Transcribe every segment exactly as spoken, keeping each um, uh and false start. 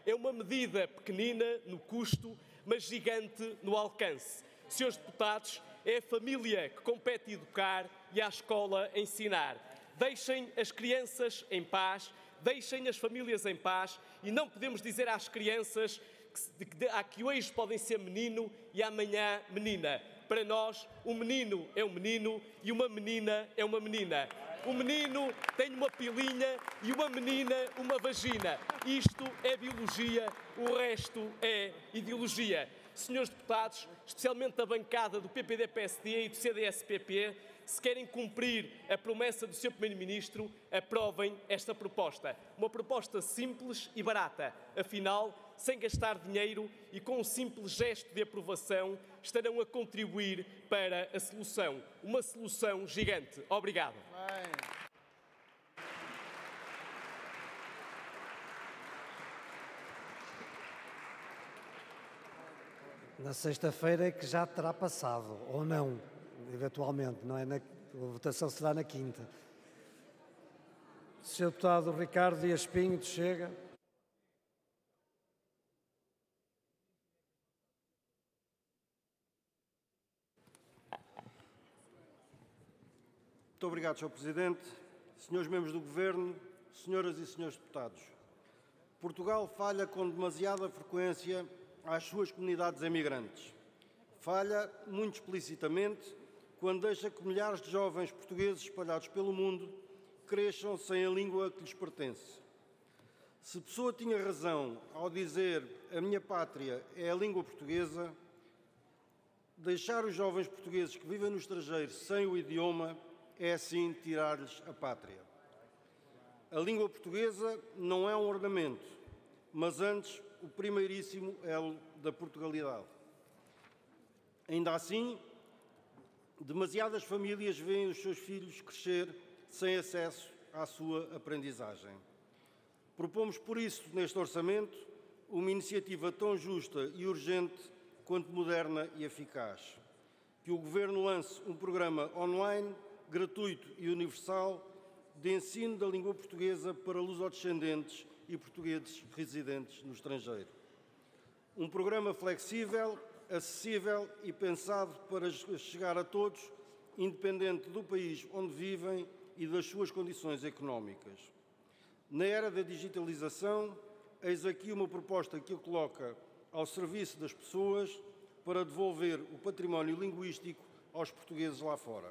É uma medida pequenina no custo, mas gigante no alcance. Senhores deputados, é a família que compete educar e a escola ensinar. Deixem as crianças em paz, deixem as famílias em paz e não podemos dizer às crianças que, que, que hoje podem ser menino e amanhã menina. Para nós, um menino é um menino e uma menina é uma menina. Um menino tem uma pilinha e uma menina uma vagina. Isto é biologia, o resto é ideologia. Senhores deputados, especialmente da bancada do P P D P S D e do C D S P P, se querem cumprir a promessa do senhor Primeiro-Ministro, aprovem esta proposta. Uma proposta simples e barata. Afinal, sem gastar dinheiro e com um simples gesto de aprovação, estarão a contribuir para a solução. Uma solução gigante. Obrigado. Bem. Na sexta-feira é que já terá passado, ou não, eventualmente, não é? Na, a votação será na quinta. senhor Deputado Ricardo Dias Pinho, de Chega. Muito obrigado, senhor Presidente. Senhores membros do Governo, senhoras e senhores deputados. Portugal falha com demasiada frequência às suas comunidades emigrantes. Falha, muito explicitamente, quando deixa que milhares de jovens portugueses espalhados pelo mundo cresçam sem a língua que lhes pertence. Se Pessoa tinha razão ao dizer a minha pátria é a língua portuguesa, deixar os jovens portugueses que vivem no estrangeiro sem o idioma é assim tirar-lhes a pátria. A língua portuguesa não é um ornamento, mas antes o primeiríssimo elo da Portugalidade. Ainda assim, demasiadas famílias veem os seus filhos crescer sem acesso à sua aprendizagem. Propomos, por isso, neste orçamento, uma iniciativa tão justa e urgente quanto moderna e eficaz. Que o Governo lance um programa online, gratuito e universal, de ensino da língua portuguesa para lusodescendentes e portugueses residentes no estrangeiro. Um programa flexível, acessível e pensado para chegar a todos, independente do país onde vivem e das suas condições económicas. Na era da digitalização, eis aqui uma proposta que o coloca ao serviço das pessoas para devolver o património linguístico aos portugueses lá fora.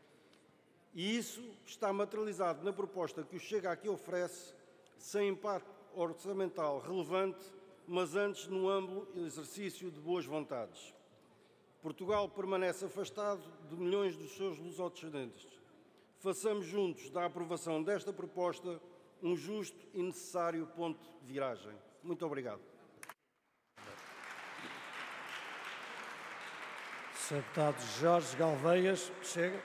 E isso está materializado na proposta que o Chega aqui oferece, sem impacto orçamental relevante, mas antes num amplo exercício de boas vontades. Portugal permanece afastado de milhões dos seus lusodescendentes. Façamos juntos da aprovação desta proposta um justo e necessário ponto de viragem. Muito obrigado. senhor Deputado Jorge Galveias, Chega.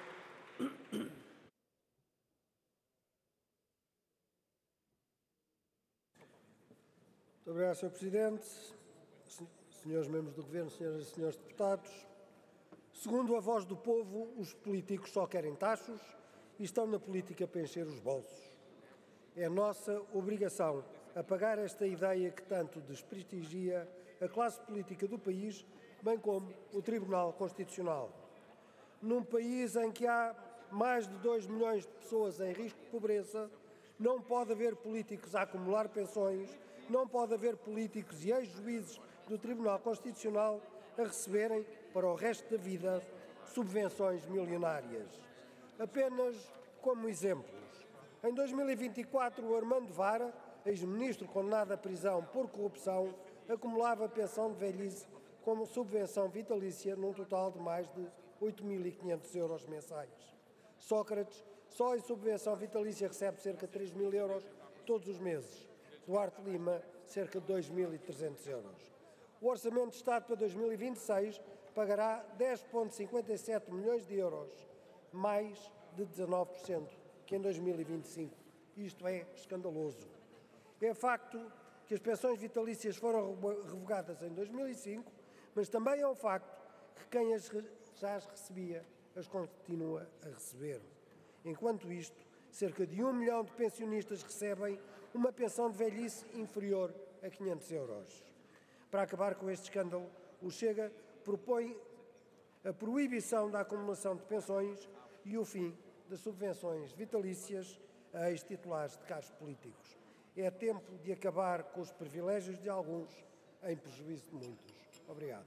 Muito obrigado, senhor Presidente, senhores membros do Governo, senhoras e senhores deputados. Segundo a voz do povo, os políticos só querem tachos e estão na política para encher os bolsos. É nossa obrigação apagar esta ideia que tanto desprestigia a classe política do país, bem como o Tribunal Constitucional. Num país em que há mais de dois milhões de pessoas em risco de pobreza, não pode haver políticos a acumular pensões, não pode haver políticos e ex-juízes do Tribunal Constitucional a receberem, para o resto da vida, subvenções milionárias. Apenas como exemplos. Em dois mil e vinte e quatro, o Armando Vara, ex-ministro condenado à prisão por corrupção, acumulava pensão de velhice como subvenção vitalícia num total de mais de oito mil e quinhentos euros mensais. Sócrates, só em subvenção vitalícia, recebe cerca de três mil euros todos os meses. Duarte Lima, cerca de dois mil e trezentos euros. O Orçamento de Estado para dois mil e vinte e seis pagará dez vírgula cinquenta e sete milhões de euros, mais de dezanove por cento que em dois mil e vinte e cinco. Isto é escandaloso. É facto que as pensões vitalícias foram revogadas em dois mil e cinco, mas também é um facto que quem as já as recebia as continua a receber. Enquanto isto, cerca de um milhão de pensionistas recebem uma pensão de velhice inferior a quinhentos euros. Para acabar com este escândalo, o Chega propõe a proibição da acumulação de pensões e o fim das subvenções vitalícias a ex-titulares de cargos políticos. É tempo de acabar com os privilégios de alguns em prejuízo de muitos. Obrigado.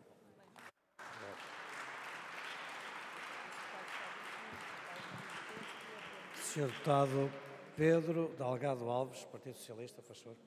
senhor Deputado Pedro Delgado Alves, Partido Socialista, faz favor.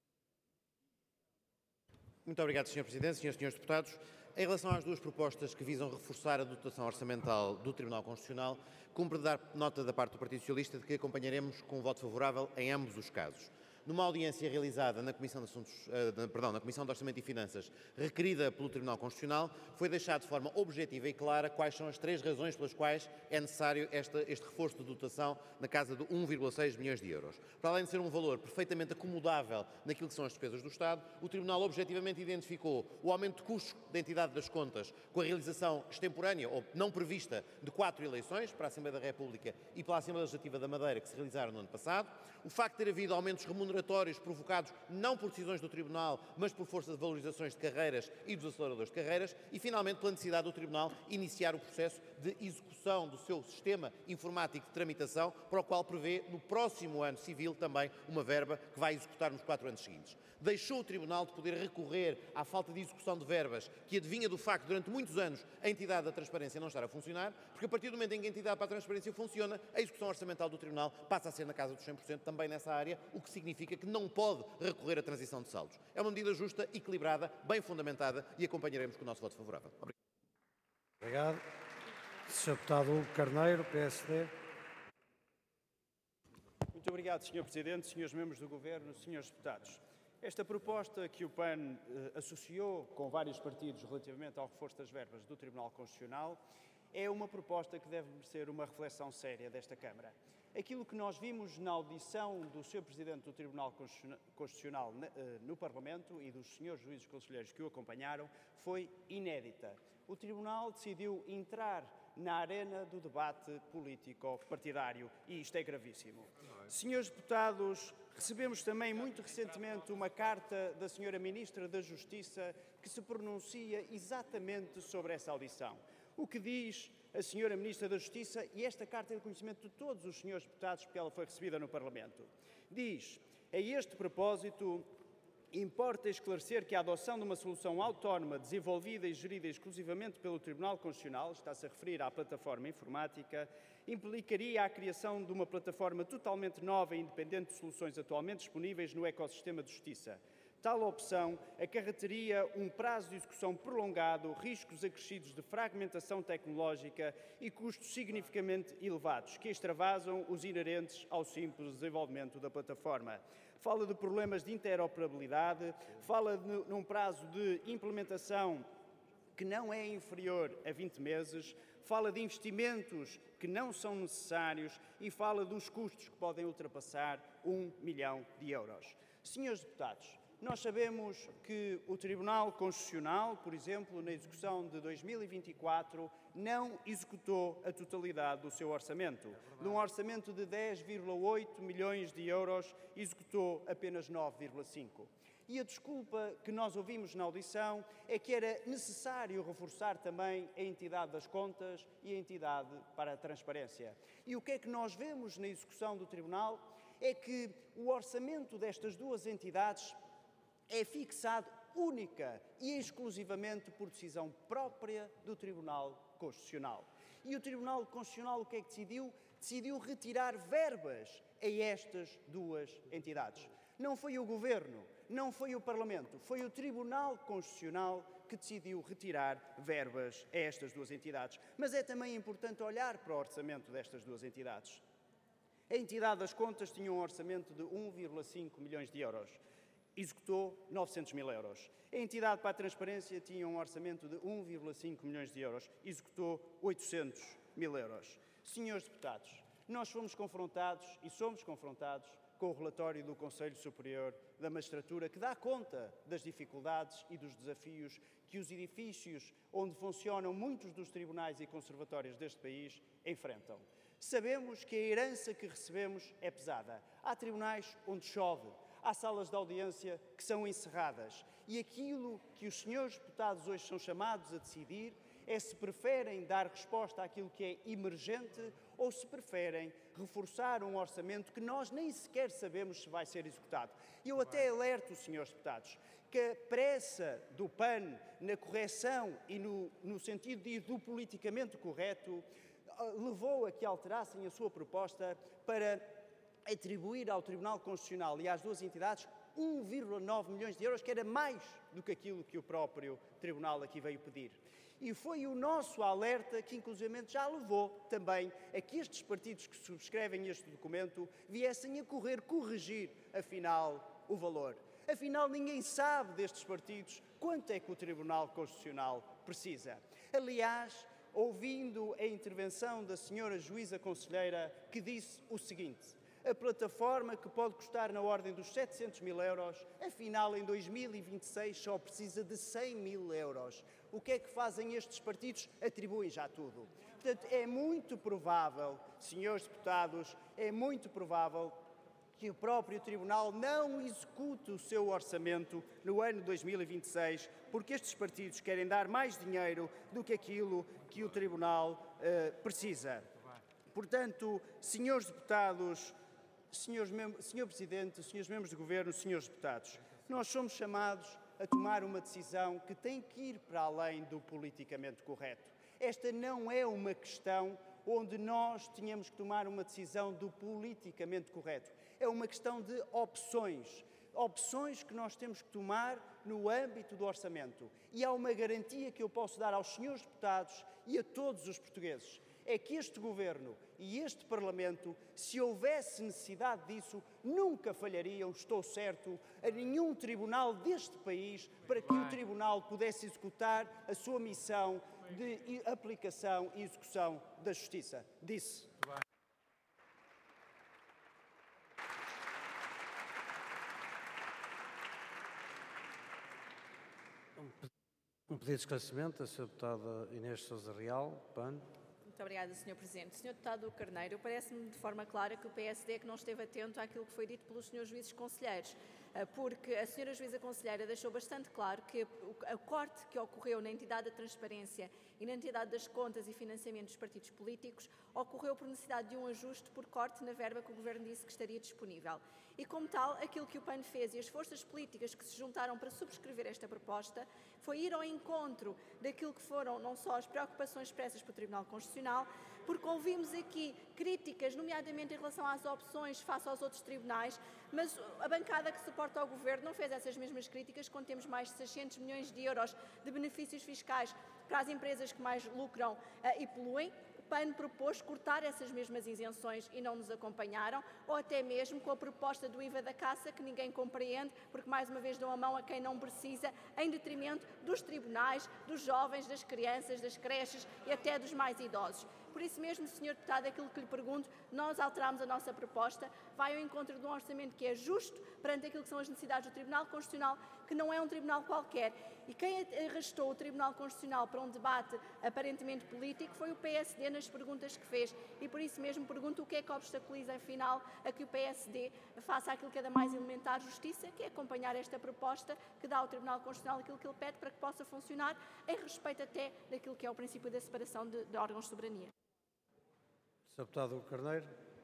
Muito obrigado, senhor Presidente, senhoras e senhores deputados. Em relação às duas propostas que visam reforçar a dotação orçamental do Tribunal Constitucional, cumpre dar nota da parte do Partido Socialista de que acompanharemos com um voto favorável em ambos os casos. Numa audiência realizada na Comissão de Assuntos, uh, perdão, na Comissão de Orçamento e Finanças, requerida pelo Tribunal Constitucional, foi deixado de forma objetiva e clara quais são as três razões pelas quais é necessário esta, este reforço de dotação na casa de um vírgula seis milhões de euros. Para além de ser um valor perfeitamente acomodável naquilo que são as despesas do Estado, o Tribunal objetivamente identificou o aumento de custos da entidade das contas com a realização extemporânea ou não prevista de quatro eleições para a Assembleia da República e pela Assembleia Legislativa da Madeira que se realizaram no ano passado, o facto de ter havido aumentos remuneratórios provocados não por decisões do Tribunal, mas por força de valorizações de carreiras e dos aceleradores de carreiras e, finalmente, pela necessidade do Tribunal iniciar o processo de execução do seu sistema informático de tramitação, para o qual prevê, no próximo ano civil, também uma verba que vai executar nos quatro anos seguintes. Deixou o Tribunal de poder recorrer à falta de execução de verbas, que advinha do facto, durante muitos anos, a entidade da transparência não estar a funcionar, porque a partir do momento em que a entidade para a transparência funciona, a execução orçamental do Tribunal passa a ser na casa dos cem por cento também nessa área, o que significa que não pode recorrer à transição de saldos. É uma medida justa, equilibrada, bem fundamentada e acompanharemos com o nosso voto favorável. Obrigado. Obrigado. senhor Deputado Hugo Carneiro, P S D. Muito obrigado, senhor Presidente, senhores membros do Governo, senhores deputados. Esta proposta que o P A N eh, associou com vários partidos relativamente ao reforço das verbas do Tribunal Constitucional é uma proposta que deve merecer uma reflexão séria desta Câmara. Aquilo que nós vimos na audição do senhor Presidente do Tribunal Constitucional no Parlamento e dos senhores juízes conselheiros que o acompanharam foi inédita. O Tribunal decidiu entrar na arena do debate político-partidário e isto é gravíssimo. Senhores deputados, recebemos também muito recentemente uma carta da senhora Ministra da Justiça que se pronuncia exatamente sobre essa audição. O que diz a senhora Ministra da Justiça, e esta carta é de conhecimento de todos os senhores deputados porque ela foi recebida no Parlamento, diz: a este propósito, importa esclarecer que a adoção de uma solução autónoma desenvolvida e gerida exclusivamente pelo Tribunal Constitucional, está-se a referir à plataforma informática, implicaria a criação de uma plataforma totalmente nova e independente de soluções atualmente disponíveis no ecossistema de justiça. Tal opção acarretaria um prazo de execução prolongado, riscos acrescidos de fragmentação tecnológica e custos significativamente elevados, que extravasam os inerentes ao simples desenvolvimento da plataforma. Fala de problemas de interoperabilidade, fala de, num prazo de implementação que não é inferior a vinte meses, fala de investimentos que não são necessários e fala dos custos que podem ultrapassar um milhão de euros. Senhores deputados, nós sabemos que o Tribunal Constitucional, por exemplo, na execução de dois mil e vinte e quatro, não executou a totalidade do seu orçamento. De um orçamento de dez vírgula oito milhões de euros, executou apenas nove vírgula cinco. E a desculpa que nós ouvimos na audição é que era necessário reforçar também a entidade das contas e a entidade para a transparência. E o que é que nós vemos na execução do Tribunal? É que o orçamento destas duas entidades é fixado única e exclusivamente por decisão própria do Tribunal Constitucional. E o Tribunal Constitucional o que é que decidiu? Decidiu retirar verbas a estas duas entidades. Não foi o Governo, não foi o Parlamento, foi o Tribunal Constitucional que decidiu retirar verbas a estas duas entidades. Mas é também importante olhar para o orçamento destas duas entidades. A entidade das contas tinha um orçamento de um vírgula cinco milhões de euros. Executou novecentos mil euros. A entidade para a transparência tinha um orçamento de um vírgula cinco milhões de euros. Executou oitocentos mil euros. Senhores deputados, nós fomos confrontados e somos confrontados com o relatório do Conselho Superior da Magistratura, que dá conta das dificuldades e dos desafios que os edifícios onde funcionam muitos dos tribunais e conservatórios deste país enfrentam. Sabemos que a herança que recebemos é pesada. Há tribunais onde chove, Há salas de audiência que são encerradas. E aquilo que os senhores deputados hoje são chamados a decidir é se preferem dar resposta àquilo que é emergente ou se preferem reforçar um orçamento que nós nem sequer sabemos se vai ser executado. E eu até alerto os senhores deputados que a pressa do P A N na correção e no, no sentido de ir do politicamente correto levou a que alterassem a sua proposta para atribuir ao Tribunal Constitucional e às duas entidades um vírgula nove milhões de euros, que era mais do que aquilo que o próprio Tribunal aqui veio pedir. E foi o nosso alerta que, inclusivamente, já levou também a que estes partidos que subscrevem este documento viessem a correr corrigir, afinal, o valor. Afinal, ninguém sabe destes partidos quanto é que o Tribunal Constitucional precisa. Aliás, ouvindo a intervenção da senhora juíza conselheira, que disse o seguinte: a plataforma, que pode custar na ordem dos setecentos mil euros, afinal, em dois mil e vinte e seis só precisa de cem mil euros. O que é que fazem estes partidos? Atribuem já tudo. Portanto, é muito provável, senhores deputados, é muito provável que o próprio Tribunal não execute o seu orçamento no ano dois mil e vinte e seis, porque estes partidos querem dar mais dinheiro do que aquilo que o Tribunal uh, precisa. Portanto, senhores deputados, senhores mem- senhor Presidente, senhores membros do Governo, senhores deputados, nós somos chamados a tomar uma decisão que tem que ir para além do politicamente correto. Esta não é uma questão onde nós tínhamos que tomar uma decisão do politicamente correto. É uma questão de opções. Opções que nós temos que tomar no âmbito do orçamento. E há uma garantia que eu posso dar aos senhores deputados e a todos os portugueses. É que este Governo e este Parlamento, se houvesse necessidade disso, nunca falhariam, estou certo, a nenhum tribunal deste país para que o Tribunal pudesse executar a sua missão de aplicação e execução da Justiça. Disse. Um pedido de esclarecimento, a senhora deputada Inês Sousa Real, P A N. Muito obrigada, senhor Presidente. senhor Deputado Carneiro, parece-me de forma clara que o P S D é que não esteve atento àquilo que foi dito pelos senhores juízes conselheiros, porque a senhora juíza conselheira deixou bastante claro que o corte que ocorreu na entidade da transparência e na entidade das contas e financiamento dos partidos políticos ocorreu por necessidade de um ajuste por corte na verba que o Governo disse que estaria disponível. E, como tal, aquilo que o P A N fez e as forças políticas que se juntaram para subscrever esta proposta foi ir ao encontro daquilo que foram não só as preocupações expressas pelo Tribunal Constitucional, porque ouvimos aqui críticas, nomeadamente em relação às opções face aos outros tribunais, mas a bancada que suporta ao Governo não fez essas mesmas críticas quando temos mais de seiscentos milhões de euros de benefícios fiscais para as empresas que mais lucram uh, e poluem. O P A N propôs cortar essas mesmas isenções e não nos acompanharam, ou até mesmo com a proposta do I V A da caça, que ninguém compreende, porque mais uma vez dão a mão a quem não precisa, em detrimento dos tribunais, dos jovens, das crianças, das creches e até dos mais idosos. Por isso mesmo, senhor Deputado, aquilo que lhe pergunto, nós alteramos a nossa proposta, vai ao encontro de um orçamento que é justo perante aquilo que são as necessidades do Tribunal Constitucional, que não é um tribunal qualquer. E quem arrastou o Tribunal Constitucional para um debate aparentemente político foi o P S D nas perguntas que fez. E por isso mesmo pergunto o que é que obstaculiza, afinal, a que o P S D faça aquilo que é da mais elementar justiça, que é acompanhar esta proposta que dá ao Tribunal Constitucional aquilo que ele pede para que possa funcionar, em respeito até daquilo que é o princípio da separação de, de órgãos de soberania. senhor Deputado Carneiro.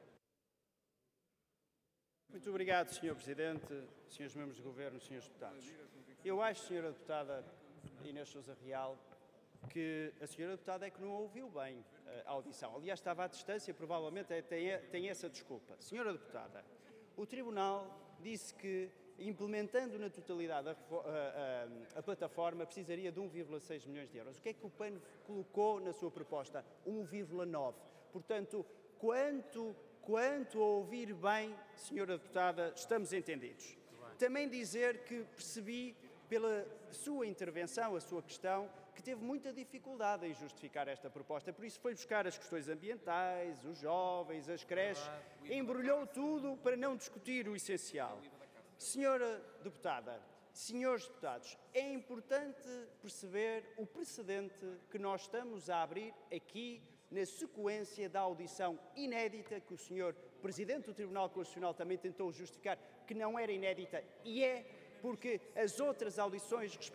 Muito obrigado, senhor Presidente, senhores membros do Governo, senhores deputados. Eu acho, senhora Deputada Inês Sousa Real, que a senhora Deputada é que não ouviu bem a audição. Aliás, estava à distância, provavelmente tem, tem essa desculpa. Senhora Deputada, o Tribunal disse que, implementando na totalidade a, a, a, a plataforma, precisaria de um vírgula seis milhões de euros. O que é que o P A N colocou na sua proposta? um vírgula nove. Portanto, quanto, quanto a ouvir bem, senhora Deputada, estamos entendidos. Também dizer que percebi, pela sua intervenção, a sua questão, que teve muita dificuldade em justificar esta proposta. Por isso foi buscar as questões ambientais, os jovens, as creches, embrulhou tudo para não discutir o essencial. Senhora Deputada, senhores deputados, é importante perceber o precedente que nós estamos a abrir aqui na sequência da audição inédita que o senhor Presidente do Tribunal Constitucional também tentou justificar que não era inédita, e é porque as outras audições